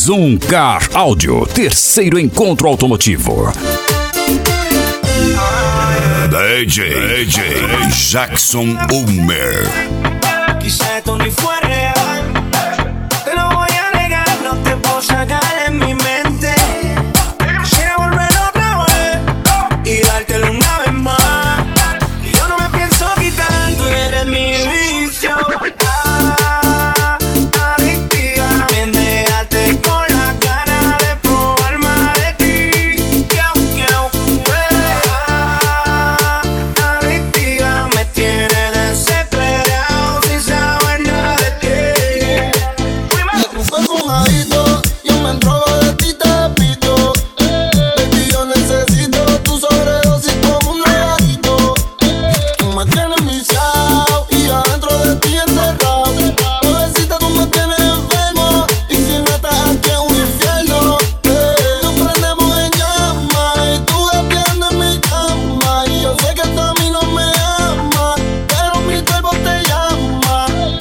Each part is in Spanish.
Zoom Car Audio, terceiro encontro automotivo. DJ Jackson Ulmer. Quizá esto ni fue real, te lo voy a negar, no te puedo sacar en mi mente. Quisiera volver otra vez y dártelo una vez más. Y yo no me pienso quitar, tú eres mi vicio. Adictiva, me dejaste con la gana de probar más de ti. Adictiva, me tiene desesperado sin saber nada de ti. Fue fumadito, yo me entrogo de ti, te pito. Baby, yo necesito tu sobredosis como un drogadito. Tú me tienes viciado y adentro de ti encerrado. Pobrecita, tú me tienes enfermo y si no estás aquí es un infierno. Nos prendemos en llamas y tú defiendes mi cama. Y yo sé que tú a mí no me amas, pero mi cuerpo te llama.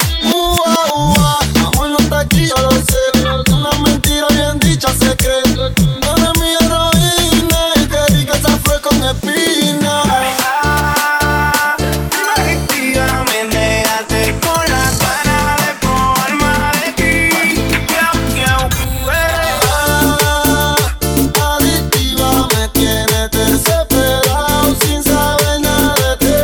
Amor no está aquí, yo lo sé. Una mentira bien dicha se cree. No eres mi heroína y qué rica esa flor con espina. Adictiva, me dejaste con la gana de probar más de ti. Adictiva, me tienes desesperado sin saber nada de ti.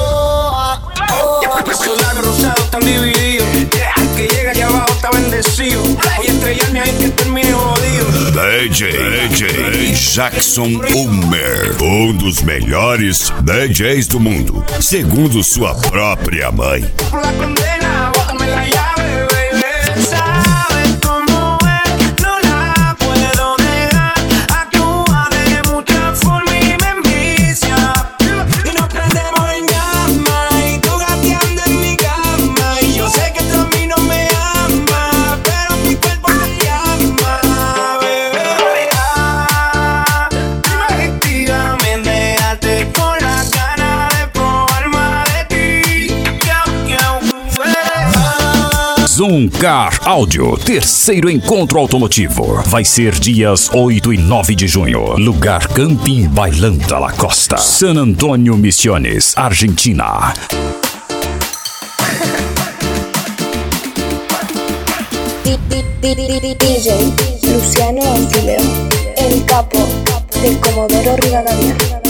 Esos labios rosados están divididos. El que llega allá abajo está bendecido. Voy a estrellarme ahí que termine jodido. DJ Jackson Ulmer, dos melhores DJs do mundo, segundo sua própria mãe. Por la condena, bótame la llave, baby. Sabes cómo es, no la puedo dejar. Actúa de mucha forma y me envicia. Y nos prendemos en llamas y tú gateando en mi cama. Y yo sé que tú a mí no me amas, pero mi cuerpo te llama, bebé. Adictiva, me dejaste con la gana de probar más de ti. Zoom Car Audio, terceiro encontro automotivo. Vai ser dias 8 e 9 de junho. Lugar Camping Bailanta La Costa, San Antonio Misiones, Argentina. DJ Luciano Antileo, el capo del Comodoro Rivadavia.